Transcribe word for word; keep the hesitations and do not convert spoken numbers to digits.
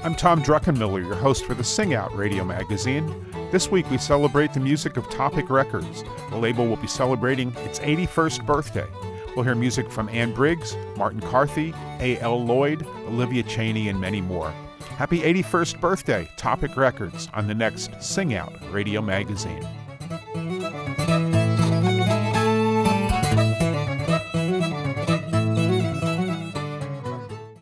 I'm Tom Druckenmiller, your host for the Sing Out radio magazine. This week we celebrate the music of Topic Records. The label will be celebrating its eighty-first birthday. We'll hear music from Ann Briggs, Martin Carthy, A L Lloyd, Olivia Chaney, and many more. Happy eighty-first birthday, Topic Records, on the next Sing Out radio magazine.